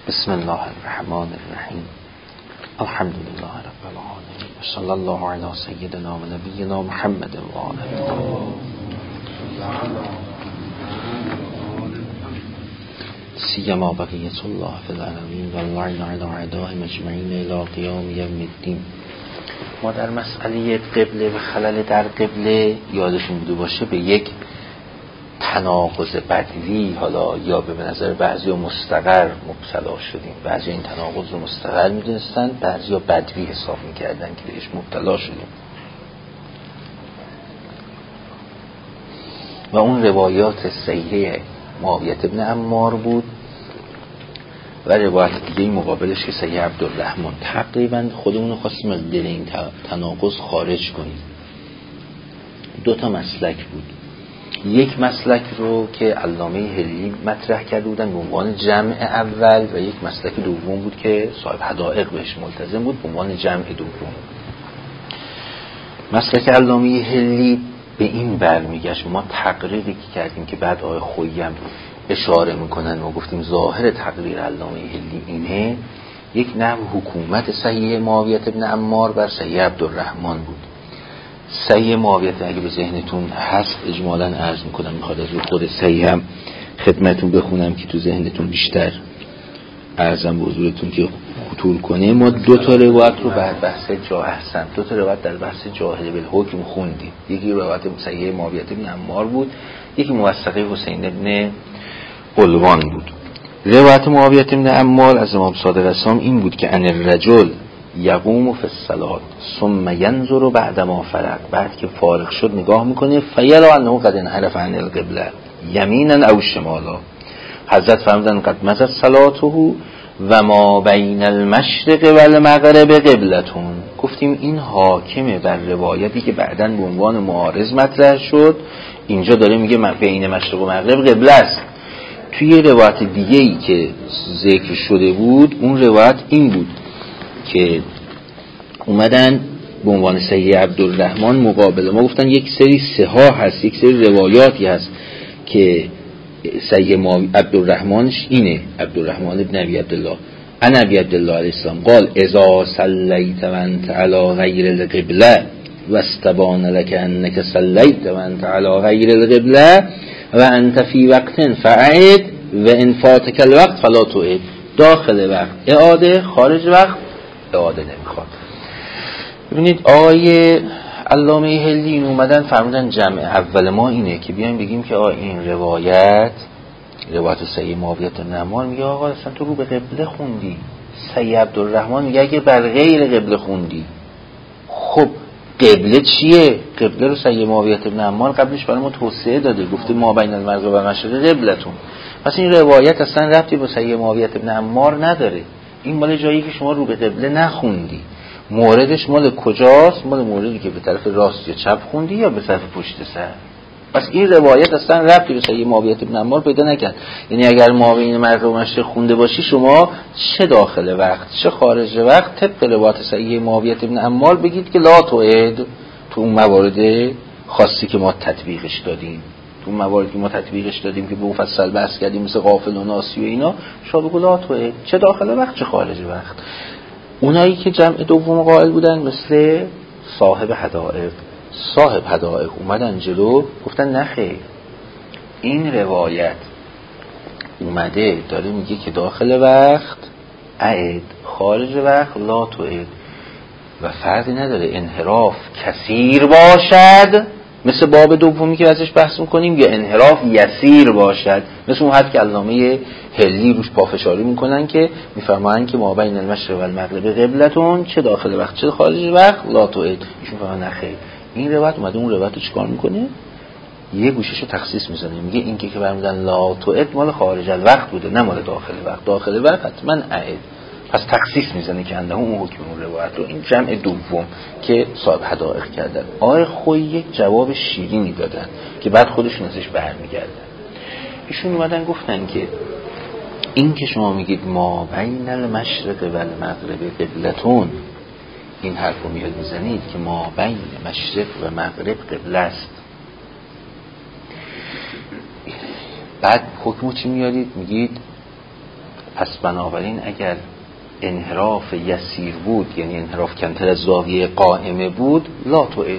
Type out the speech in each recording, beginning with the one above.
بسم الله الرحمن الرحیم. الحمد لله رب العالمین و صلی الله علی سیدنا و نبینا محمد و آله سیما بقیت الله فی العالمین و اللعن علی اعدائهم اجمعین الی قیام یوم الدین. ما در مسئله قبله و خلل در قبله یادشون بوده باشه به یک تناقض بدوی حالا یا به نظر بعضی مستقر مبتلا شدیم. بعضی این تناقض رو مستقر میدونستن، بعضی بدوی حساب میکردن که بهش مبتلا شدیم. و اون روایات صحیحه معاویه ابن عمار بود و روایت دیگه مقابلش که صحیح عبدالرحمن. تقریبا خودمون رو خواستیم از دل این تناقض خارج کنیم. دو تا مسلک بود. یک مسلک رو که علامه هلی مطرح کرده بودن به عنوان جمع اول و یک مسلک دوم بود که صاحب حدائق بهش ملتزم بود به عنوان جمع دوم. مسلک علامه هلی به این برمیگشت. ما تقریری که کردیم که بعد آقای خویی هم اشاره میکنن و گفتیم ظاهر تقریر علامه هلی اینه، یک نحو حکومت صحیح معاویه ابن عمار بر صحیح عبدالرحمن بود. صحیح معاویه اگه به ذهنتون هست اجمالاً عرض میکنم، میخواد از خود صحیح هم خدمتون بخونم که تو ذهنتون بیشتر عرضم به حضورتون که خطور کنه. ما دو تا روایت رو بعد بحث دو تا روایت در بحث جاهل بالحکم خوندیم. یکی روایت صحیح معاویه ابن عمار بود، یکی موثقه حسین ابن علوان بود. روایت معاویه ابن عمار از امام صادق السلام این بود که ان الرجل یقوم فی الصلاة ثم ینظر بعد ما فرغ، بعد که فارغ شد نگاه میکنه فیلا انه قد انحرف عن القبله یمینا او شمالا. حضرت فرمودن قد مضت صلاته و ما بین المشرق و المغرب قبلتون. گفتیم این حاکمه بر روایتی که بعداً به عنوان معارض مطرح شد. اینجا داره میگه بین مشرق و مغرب قبله است. توی روایت دیگه‌ای که ذکر شده بود اون روایت این بود که اومدن به عنوان صحیح عبدالرحمن مقابله. ما گفتن یک سری صحاح هست، یک سری روایاتی هست که صحیح عبدالرحمنش اینه، عبدالرحمن ابن ابی عبدالله ان ابی عبدالله علیه السلام قال اذا صلیت و انت علی غیر القبله و استبان لك انك صلیت و انت علی غیر القبله و انت فی وقت فعید و ان فاتک الوقت فلا تعید. داخل وقت اعاده، خارج وقت اعاده نمیخواد. ببینید آقای علامه هلی این اومدن فرمودن جمع اول ما اینه که بیایم بگیم که این روایت صحیح معاویه ابن عمار میگه آقا اصلا تو رو به قبله خوندی، صحیح عبدالرحمن میگه اگه بر غیر قبله خوندی. خب قبله چیه؟ قبله رو صحیح معاویه ابن عمار قبلش برای ما توصیه داده، گفته ما بین المغرب و مشرق قبلتون. پس این روایت اصلا ربطی به صحیح معاویه ابن عمار نداره. این مال جایی که شما رو به قبله نخوندی. موردش مال کجاست؟ مال موردی که به طرف راست یا چپ خوندی یا به طرف پشت سر. پس این روایت اصلا ربطی به صحیح معاویه ابن عمار پیدا نکرد. یعنی اگر ما بین مغرب و مشرق خونده باشی شما چه داخل وقت چه خارج وقت طبق روایت صحیح معاویه ابن عمار بگید که لا تعید. تو اون موارد خاصی که ما تطبیقش دادیم، تو مواردی که ما تطبیقش دادیم که به مفصل بحث کردیم مثل غافل و ناسی و اینا، شما بگو لا تعید چه داخل وقت چه خارج وقت. اونایی که جمع دوم قائل بودن مثل صاحب حدائق اومدن جلو گفتن نه خیر، این روایت اومده داره میگه که داخل وقت اعد، خارج وقت لا تعید و فرقی نداره انحراف کثیر باشد مثل باب دومی که ازش بحث میکنیم یا انحراف یسیر باشد مثل اون حد که علامه هلی روش پافشاری میکنن که میفرمایند که ما بین المشرق و المغرب قبلتون چه داخل وقت چه خارج وقت لا تعید. ایشون فرمان نخیر. این روایت اومده اون روایت رو چیکار میکنه؟ یه گوششو تخصیص میزنه، میگه این که فرمودن لا تعید مال خارج الوقت بوده نه مال داخل وقت. داخل وقت حتما اعد. پس تخصیص میزنه که انده اون حکم اون روایت رو. این جمع دوم که صاحب حدائق کردن. آقای خویی یک جواب شیرینی دادن که بعد خودشون ازش برمیگردن. ایشون اومدن گفتن که این که شما میگید ما بین المشرق و المغرب قبلتون، این حرف رو میاد میزنید که ما بین مشرق و مغرب قبله است. بعد حکمو چی میارید؟ میگید پس بنابراین اگر انحراف یسیر بود، یعنی انحراف کمتر از زاویه قائمه بود، لا تعد.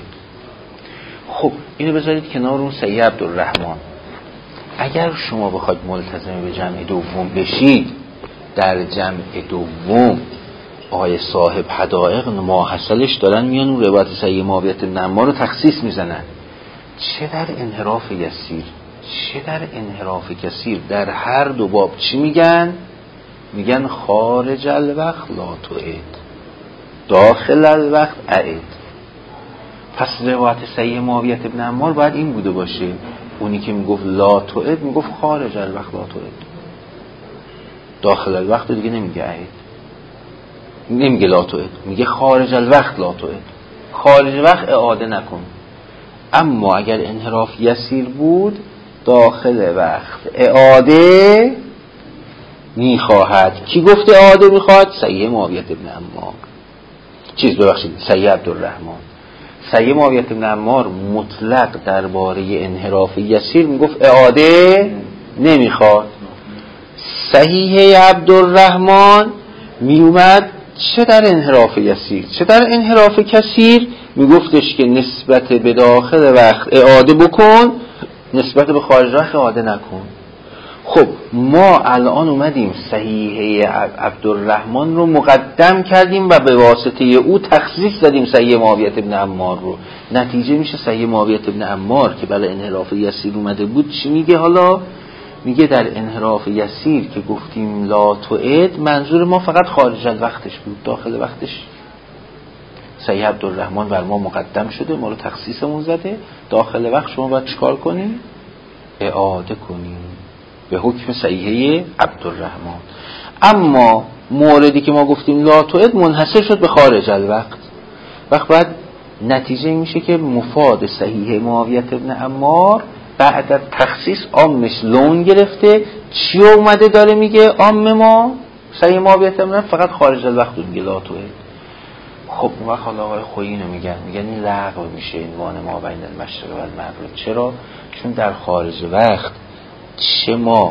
خب اینو بذارید کنار اون سید عبدالرحمن. اگر شما بخواید ملتزم به جمع دوم بشید، در جمع دوم آقای صاحب حدائق ماحصلش دارن میان اون روایت سید معاویه بن عمار رو تخصیص میزنن. چه در انحراف یسیر چه در انحراف کثیر، در هر دو باب چی میگن؟ میگن خارج الوقت لا تعد، داخل الوقت اعد. پس روایت سید معاویه بن عمار باید این بوده باشه، اونی که میگفت لا تعد میگفت خارج الوقت لا تعد، داخل الوقت دیگه نمیگه اعد، نمیگه لا تعد، میگه خارج الوقت لا تعد، خارج وقت اعاده نکن. اما اگر انحراف یسیر بود، داخل وقت اعاده میخواهد. کی گفته اعاده میخواهد؟ سید معاویه بن عمار، سید عبدالرحمن. سید معاویه بن عمار مطلق درباره انحراف یسیر میگفت اعاده نمیخواد. صحیح عبدالرحمن میومد چه در انحراف یسیر چه در انحراف کثیر میگفتش که نسبت به داخل وقت اعاده بکن، نسبت به خارج وقت اعاده نکن. خب ما الان اومدیم صحیح عبدالرحمن رو مقدم کردیم و به واسطه او تخصیص دادیم صحیح معاویه بن عمار رو. نتیجه میشه صحیح معاویه بن عمار که برای انحراف یسیر اومده بود چی میگه حالا؟ میگه در انحراف یسیر که گفتیم لا تعد، منظور ما فقط خارج الوقتش بود، داخل وقتش صحیح عبدالرحمن بر ما مقدم شده، ما رو تخصیصمون زده، داخل وقت شما باید چیکار کنیم؟ اعاده کنیم به حکم صحیح عبدالرحمن. اما موردی که ما گفتیم لا تعد منحصر شد به خارج الوقت، وقت بعد نتیجه میشه که مفاد صحیح معاویه بن عمار بعد از تخصیص عامش لون گرفته. چی اومده داره میگه؟ عام ما صحیح معاویه بن عمار فقط خارج الوقت میگه لا تعد. خب اون وقت حالا آقای خویی اینو میگن این لغو میشه عنوان ما بین المشرق و المغرب. چرا؟ چون در خارج وقت چه ما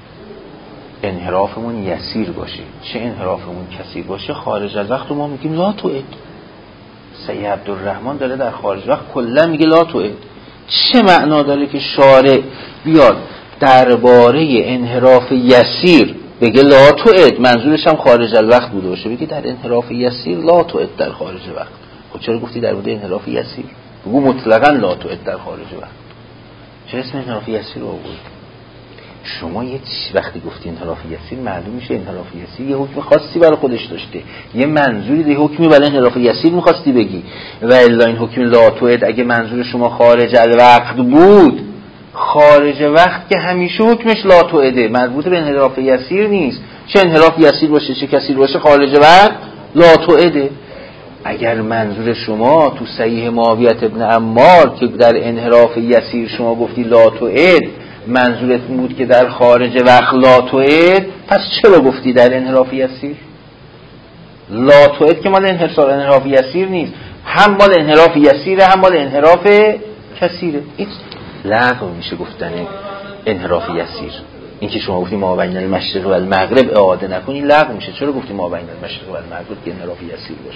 انحرافمون یسیر باشه چه انحرافمون کثیر باشه، خارج از وقت ما میگیم لا تعد. سید عبدالرحمن داره در خارج وقت کلا میگه لا تعد. چه معنا داره که شارع بیاد درباره انحراف یسیر بگه لا تعد، منظورش هم خارج الوقت بوده باشه، بگه در انحراف یسیر لا تعد در خارج وقت؟ خب چرا گفتی در مورد انحراف یسیر؟ بگو مطلقاً لا تعد در خارج وقت. چرا اسم انحراف یسیر رو آورد؟ شما یه وقتی گفتی انحراف یسیر معلوم میشه انحراف یسیر یه حکم خاصی برای خودش داشته، یه منظوری ده حکمی برای انحراف یسیر می‌خواستی بگی. و الا این حکم لا تعد اگه منظور شما خارج الوقت بود، خارج وقت که همیشه حکمش لا تعده، مربوط به انحراف یسیر نیست. چه انحراف یسیر باشه چه کثیر باشه خارج وقت لا تعده. اگر منظور شما تو صحیح معاویه بن عمار که در انحراف یسیر شما گفتی لا تعد منظورت بود که در خارج وقت لا تعد، پس چرا گفتی در انحراف یسیر؟ لا تعد که مال انحراف یسیر نیست، هم مال انحراف یسیره هم مال انحراف کثیره. این لغو میشه گفتن انحراف یسیر. این که شما گفتی ما بین المشرق و المغرب اعاده نکنی لغو میشه. چرا گفتی ما بین المشرق و المغرب که انحراف یسیر باشه؟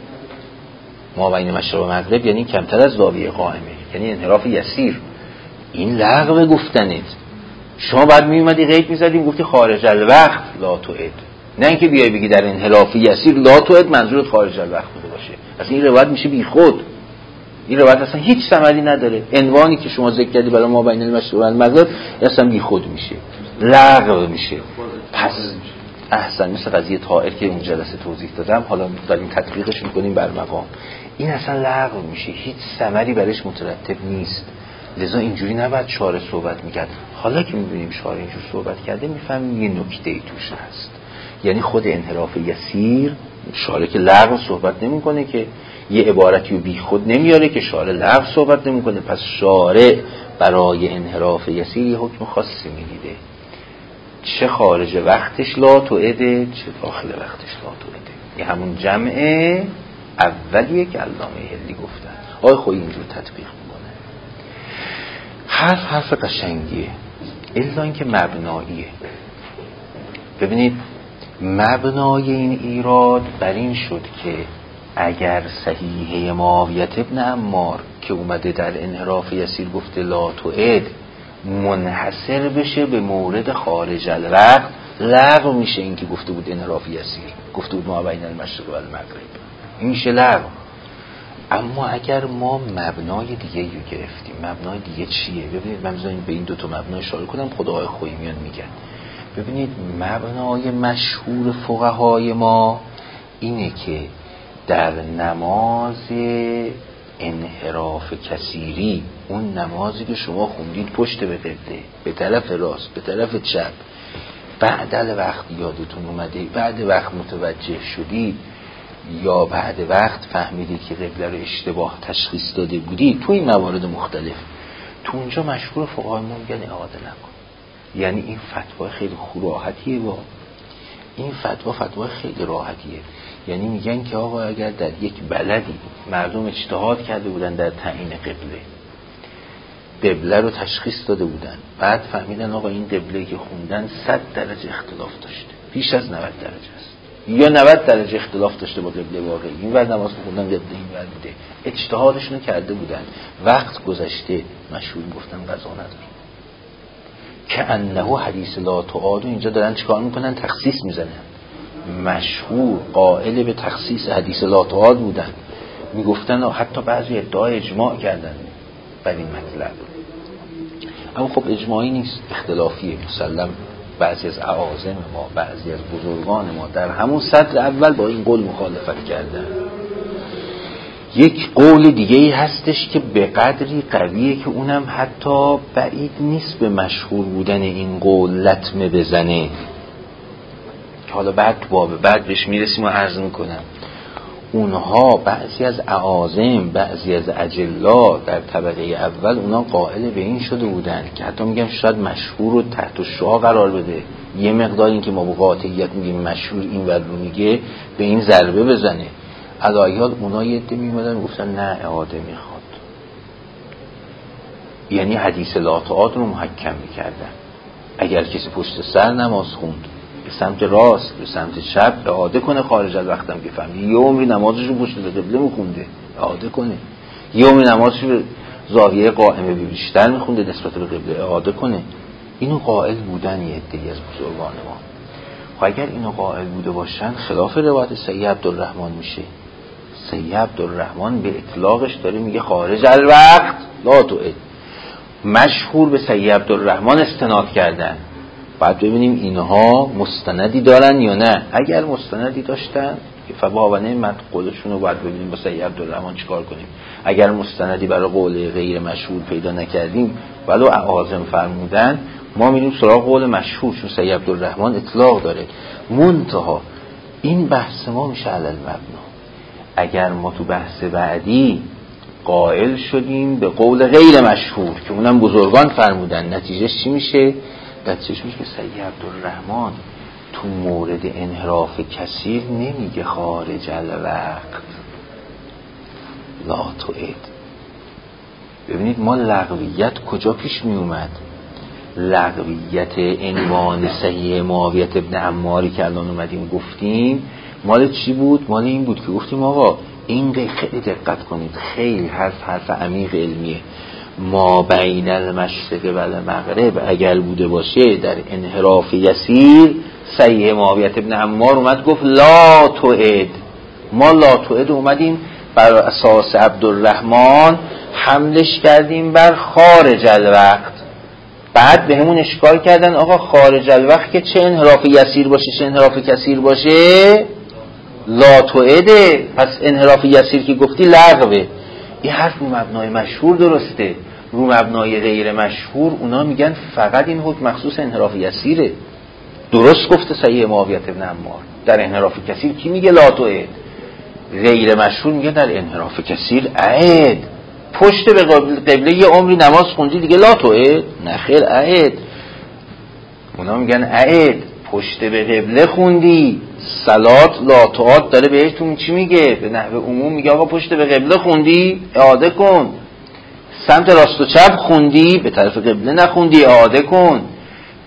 ما بین مشرق و مغرب یعنی کمتر از زاویه قائمه، یعنی انحراف یسیر. این لغو گفتنت. شما بعد میومدی قید میزدیم گفتی خارج الوقت لا تعد، نه اینکه بیای بگی در انحراف یسیر لا تعد منظورت خارج الوقت بوده باشه. اصلا این روایت میشه بی خود، این روایت اصلا هیچ ثمری نداره. عنوانی که شما ذکر کردی برای ما بین المشرق و المغرب اصلا بی خود میشه، لغو میشه. پس احسن مثل قضیه طائر که اون جلسه توضیح دادم، حالا داریم تطبیقش میکنیم بر مقام. این اصلا لغو میشه، هیچ ثمری برش مترتب نیست. لذا اینجوری نباید شارع صحبت میکرد. حالا که میبینیم شارع اینجور صحبت کرده میفهمیم یه نکته‌ای توش هست. یعنی خود انحراف یسیر شارع که لغو صحبت نمیکنه، که یه عبارتی رو بی خود نمیاره که شارع لغو صحبت نمیکنه. پس شارع برای انحراف یسیر یه حکم خاصی میگیره، چه خارج وقتش لا تعده چه داخل وقتش لا تعده. یه همون جمع اولیه که علامه هلی گفتن. آقای خویی اینجور تطبیق میکنه. حرف قشنگیه، الا اینکه مبناییه. ببینید مبنای این ایراد بر این شد که اگر صحیحه معاویه ابن عمار که اومده در انحراف یسیر گفته لا تعد منحصر بشه به مورد خارج الوقت، لغو میشه این که گفته بود انحراف یسیر، گفته بود ما بین المشرق و المغرب، این میشه لغو. اما اگر ما مبنای دیگه رو گرفتیم، مبنای دیگه چیه؟ ببینید من بذارید به این دو تا مبنا اشاره کنم، خدای خویمیان میگن. ببینید مبنای مشهور فقهای ما اینه که در نماز انحراف کثیری، اون نمازی که شما خوندید پشت به قبله، به طرف راست، به طرف چپ، بعد وقت یادتون اومده، بعد وقت متوجه شدید یا بعد وقت فهمیدید که قبله رو اشتباه تشخیص داده بودید، تو این موارد مختلف، تو اونجا مشهور فقهای ما میگن اعاده نکن. یعنی این فتوا خیلی راحتیه، با این فتوا خیلی راحتیه. یعنی میگن که آقا اگر در یک بلدی مردم اجتهاد کرده بودن در تعیین قبله رو تشخیص داده بودن، بعد فهمیدن آقا این قبله که خوندن 100 درجه اختلاف داشته، بیش از 90 درجه است، یا 90 درجه اختلاف داشته با قبله واقعی، این ور نماز خوندن قبله این ور بوده، اجتهادشون رو کرده بودن، وقت گذشته، مشهور گفتن قضا نداره. که انه حدیث لا تعاد، اینجا دارن چیکار میکنن؟ تخصیص میزنن. مشهور قائل به تخصیص حدیث لا تعاد بودن، میگفتن حتی بعضی ادعای اجماع کردن بر این مطلب. اما خب اجماعی نیست، اختلافیه. مسلم بعضی از اعاظم ما، بعضی از بزرگان ما در همون سطر اول با این قول مخالفت کردن. یک قول دیگه هستش که به قدری قویه که اونم حتی بعید نیست به مشهور بودن این قول لطمه بزنه، که حالا بعد تو باب بعد بهش میرسیم و عرض میکنم. اونها بعضی از اعاظم، بعضی از اجلا در طبقه اول، اونا قائل به این شده بودن که حتی میگم شاید مشهور رو تحت الشعاع قرار بده، یه مقدار این که ما با قاطعیت میگیم مشهور این ور رو میگه به این ضربه بزنه. علایه‌حال اونا یه عده میمدن گفتن نه اعاده میخواد، یعنی حدیث لا تعاد رو محکم میکردن. اگر کسی پشت سر نماز خوند، به سمت راست، به سمت چپ، اعاده کنه. خارج از وقتم که فهمید یه عمری نمازش رو پشت به قبله میخونده، اعاده کنه. یه عمری نمازش رو زاویه قائمه بیشتر میخونده نسبت به قبله، اعاده کنه. اینو قائل بودن یه عده‌ای از بزرگان ما. خب اگر اینو قائل بوده باشن، خلاف روایت سید عبدالرحمن میشه. سید عبدالرحمن به اطلاقش داره میگه خارج الوقت لا تعد. مشهور به سید عبدالرحمن استناد کردن. بعد ببینیم اینها مستندی دارن یا نه. اگر مستندی داشتن فبا و نعمت، قولشون رو باید ببینیم با سید عبدالرحمن چیکار کنیم. اگر مستندی برای قول غیر مشهور پیدا نکردیم ولو اعاظم فرمودن، ما میریم سراغ قول مشهور، چون سید عبدالرحمن اطلاق داره. منتها این بحث ما میشه علی المبنا. اگر ما تو بحث بعدی قائل شدیم به قول غیر مشهور که اونم بزرگان فرمودن، نتیجهش چی میشه؟ نتیجهش میشه که سید عبدالرحمن تو مورد انحراف کثیر نمیگه خارج الوقت لا تعد. ببینید ما لغویت کجا پیش می اومد؟ لغویت عنوان صحیح معاویه ابن عماری که الان اومدیم گفتیم مال چی بود؟ مال این بود که گفتیم آقا این خیلی دقت کنید، خیلی حرف عمیق علمیه. ما بین المشرق و المغرب اگر بوده باشه در انحراف یسیر، صحیح معاویه ابن عمار اومد گفت لا تعد. ما لا تعد اومدیم بر اساس عبدالرحمن حملش کردیم بر خارج الوقت. بعد به همون اشکال کردن آقا خارج الوقت که چه انحراف یسیر باشه چه انحراف کثیر باشه لا تعده، پس انحراف یسیر که گفتی لغوه. این حرف رو مبنای مشهور درسته، رو مبنای غیر مشهور اونا میگن فقط این حکم مخصوص انحراف یسیره. درست گفته صحیح معاویه ابن عمار، در انحراف کثیر کی میگه لا تعد؟ غیر مشهور میگه در انحراف کثیر عید. پشت به قبله یه عمری نماز خوندی دیگه لا تعد؟ نه خیر عید. اونا میگن عید، پشت به قبله خوندی صلات لا تعد. داره بهتون چی میگه؟ به نحو عموم میگه آقا پشت به قبله خوندی اعاده کن، سمت راست و چپ خوندی به طرف قبله نخوندی اعاده کن.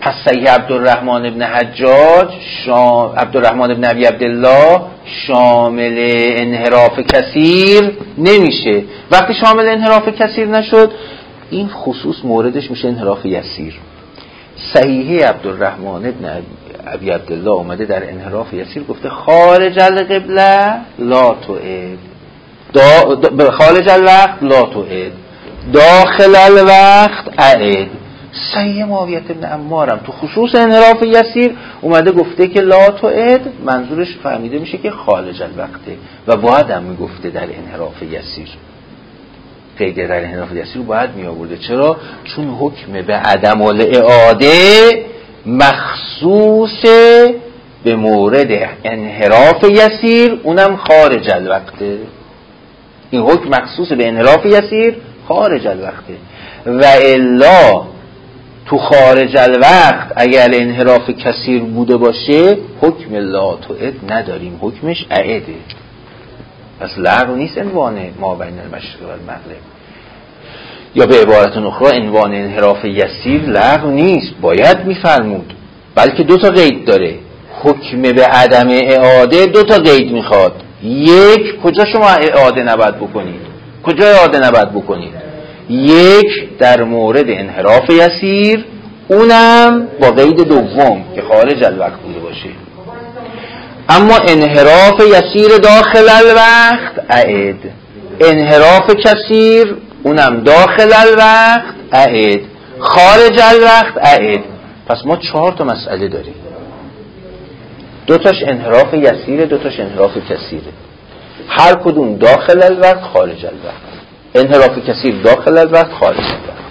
پس صحیح عبدالرحمن ابن حجاج عبدالرحمن ابن ابی عبدالله شامل انحراف کثیر نمیشه. وقتی شامل انحراف کثیر نشد، این خصوص موردش میشه انحراف یسیر. صحیح عبدالرحمن ابن ابی عبدالله اومده در انحراف یسیر گفته خارج القبله لا تعد، خارج الوقت لا تعد، داخل الوقت اعد. صحیح معاویه بن عمارم تو خصوص انحراف یسیر اومده گفته که لا تعد، منظورش فهمیده میشه که خارج الوقته و باید هم میگفته در انحراف یسیر. قید در انحراف یسیر رو باید می آورده. چرا؟ چون حکم به عدم الاعاده مخصوص به مورد انحراف یسیر، اونم خارج الوقته. این حکم مخصوص به انحراف یسیر خارج الوقته. و الا تو خارج الوقت اگر انحراف کثیر بوده باشه حکم لا تعد نداریم، حکمش اعده. پس لغو نیست عنوان ما بین المشرق و المغرب، یا به عبارت اخرى عنوان انحراف یسیر لغو نیست، باید میفرمود، بلکه دو تا قید داره. حکم به عدم اعاده دو تا قید میخواد. یک، کجا شما اعاده نباید بکنید؟ کجا اعاده نباید بکنید؟ یک، در مورد انحراف یسیر، اونم با قید دوم که خارج الوقت بوده باشه. اما انحراف یسیر داخل الوقت اعد، انحراف کثیر اونم داخل الوقت اعد، خارج الوقت اعد. پس ما 4 تا مسئله داریم، 2 تاش انحراف یسیر، 2 تاش انحراف کثیره. هر کدوم داخل الوقت خارج الوقت. انحراف کثیر داخل الوقت، خارج الوقت.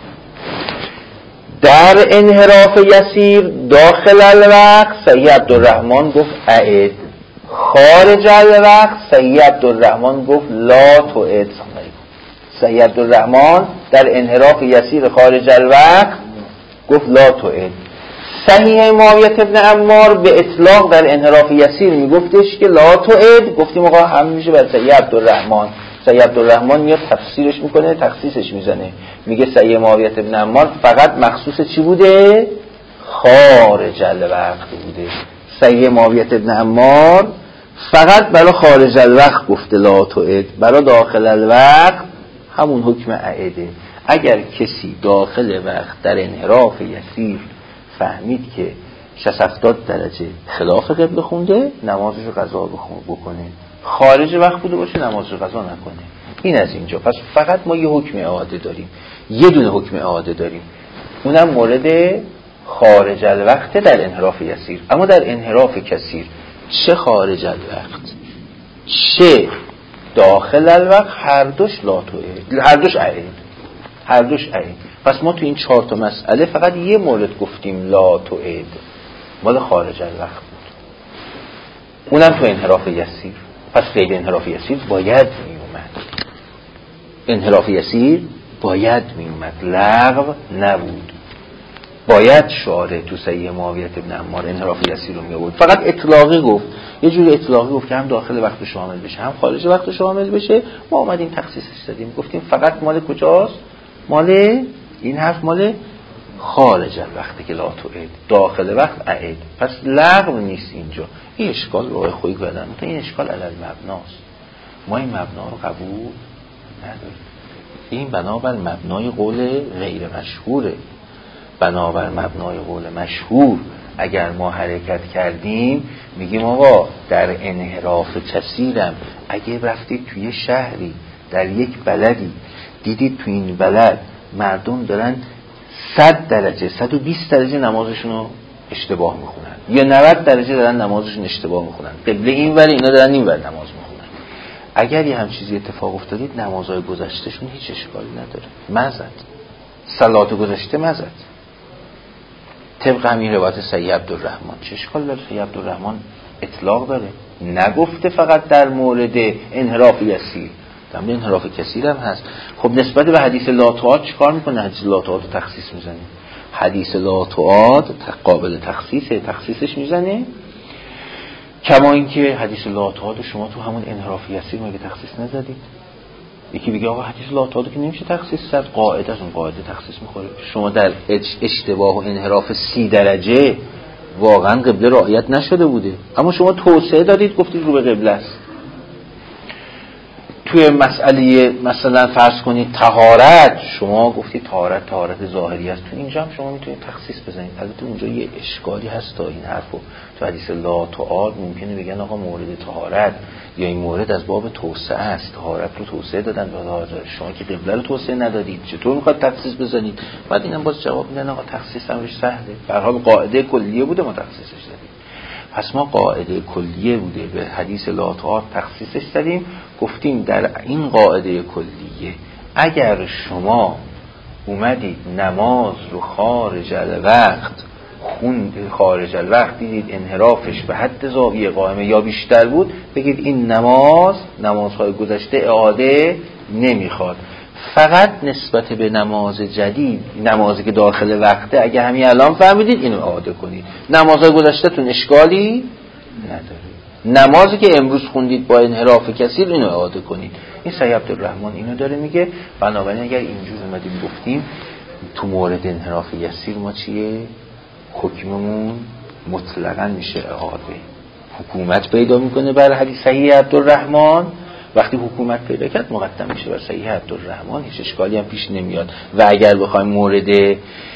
در انحراف یسیر داخل الوقت صحیح عبدالرحمن گفت اعد، خارج الوقت صحیح عبدالرحمن گفت لا تعد. صحیح عبدالرحمن در انحراف یسیر خارج الوقت گفت لا تعد. صحیح معاویه بن عمار به اطلاق در انحراف یسیر میگفتش که لا تعد. گفتیم آقا هم میشه بر صحیح عبدالرحمن. صحیح عبدالرحمن میاد تفسیرش میکنه، تخصیصش میزنه، میگه صحیح معاویه بن عمار فقط مخصوص چی بوده؟ خارج الوقت بوده. صحیح معاویه بن عمار فقط برای خارج الوقت گفته لا تعد، برای داخل الوقت همون حکم اعده. اگر کسی داخل وقت در انحراف یسیر فهمید که 60-70 درجه خلاف قبله خونده، نمازش رو قضا بکنه. خارج وقت بوده باشه نمازش رو قضا نکنه. این از اینجا. پس فقط ما یه حکم اعاده داریم، یه دونه حکم اعاده داریم، اونم مورد خارج الوقت در انحراف یسیر. اما در انحراف کثیر چه خارج الوقت چه داخل الوقت هر دوش لا تعد، هر دوش اعید. پس ما تو این 4 تا مسئله فقط یه مورد گفتیم لا تعد، مال خارج الوقت بود، اونم تو انحراف یسیر. پس قید انحراف یسیر باید میومد، انحراف یسیر باید میومد، لغو نبود. باید شارع تو صحیح معاویه بن عمار انحراف یسیر رو میآورد. فقط اطلاقی گفت، یه جوری اطلاقی گفت که هم داخل وقت شامل بشه هم خارج وقت شامل بشه. ما اومدیم تخصیصش دادیم، گفتیم فقط مال کجاست؟ مال این حرف مال خارج الوقت که لا تعد، داخل وقت اعد. پس لغو نیست اینجا. این اشکال رو خویی کردن، این اشکال علی المبناست. ما این مبنا رو قبول نداریم. این بنابر مبنای قول غیر مشهوره. بنابر مبنای قول مشهور اگر ما حرکت کردیم میگیم آقا در انحراف کثیرم اگه رفتید توی شهری در یک بلدی دیدید تو این بلد مردم دارن 100 درجه 120 درجه نمازشون رو اشتباه میخونن یا 90 درجه دارن نمازشون اشتباه میخونن، قبله این ور اینا دارن این ور نماز میخونن، اگر یه هم چیزی اتفاق افتادید نمازهای گذشتهشون هیچ اشکالی نداره، مزد صلات گذشته مزد طبق همین روایت صحیح عبدالرحمن. چه اشکال داره؟ صحیح عبدالرحمن اطلاق داره، نگفته فقط در مورد انحراف یسیر، در مورد انحراف کثیر هم هست. خب نسبت به حدیث لا تعاد چیکار میکنه؟ حدیث لا تعاد رو تخصیص میزنه. حدیث لا تعاد قابل تخصیصه، تخصیصش میزنه. کما اینکه حدیث لا تعاد شما تو همون انحراف یسیر مگه تخصیص نزدید؟ یکی بگه آقا حدیث لا تعالى که نمیشه تخصیص زد، قاعده از اون قاعده تخصیص میخوره. شما در اشتباه و انحراف 30 درجه واقعا قبله رعایت نشده بوده، اما شما توسعه دادید گفتید رو به قبله است. توی مسئله مثلا فرض کنید طهارت، شما گفتید طهارت ظاهری است، تو اینجا هم شما میتونید تخصیص بزنید. البته اونجا یه اشکالی هست تا این حرفو تو حدیث لا تعالى ممکنه بگن آقا مورد طهارت یا این مورد از باب توسعه است، طهارت رو توسعه دادن به طهارت، شما که قبله رو توسعه ندادید چطور میخواد تخصیص بزنید؟ بعد اینم باز جواب میدن آقا تخصیص امرش سهله، به هر حال قاعده کلیه بوده ما تخصیصش دادیم. پس ما قاعده کلیه بوده به حدیث لا تعالى تخصیصش دادیم. گفتیم در این قاعده کلیه اگر شما اومدید نماز رو خارج الوقت خارج الوقت دیدید انحرافش به حد زاویه قائمه یا بیشتر بود، بگید این نمازهای گذشته اعاده نمیخواد. فقط نسبت به نماز جدید، نمازی که داخل وقته، اگه همین الان فهمیدید اینو اعاده کنید، نمازهای گذشته‌تون اشکالی نداره. نمازی که امروز خوندید با انحراف کثیر اینو اعاده کنید. این سید عبدالرحمن اینو داره میگه. بنابراین اگر اینجور اومدیم گفتیم تو مورد انحراف یسیر ما چیه؟ حکممون مطلقاً میشه اعاده. حکومت پیدا میکنه بر حدیث صحیح عبدالرحمن، وقتی حکومت پیدا کرد مقدم میشه بر صحیح عبدالرحمن، هیچ اشکالی هم پیش نمیاد. و اگر بخوایم مورد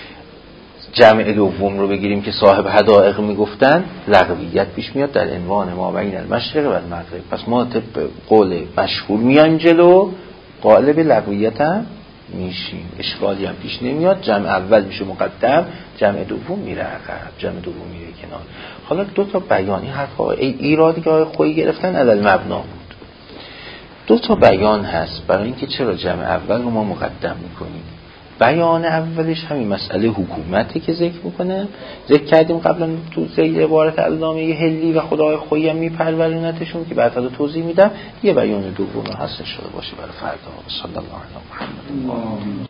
جمع دوم رو بگیریم که صاحب حدائق میگفتن، لغویت پیش میاد در عنوان ما بین المشرق و المغرب. پس ما طبق قول مشهور میایم جلو، قائل به لغویت هم میشیم، اشکالی هم پیش نمیاد. جمع اول میشه مقدم، جمع دوم میره عقب، جمع دوم میره کنار. حالا دو تا بیانی حرفا ایرادی که آقای خویی گرفتن علل مبنا بود. دو تا بیان هست برای اینکه چرا جمع اول رو ما مقدم میکنیم. بیان اولش همین مسئله حکومتی که ذکر کردیم قبلا تو زیر عبارت علامه حلی و خدای خویی هم میپرورونتشون که بعدا توضیح میدم. یه بیان دوم هست شده باشه برای فردا. صلی الله علیه و محمد.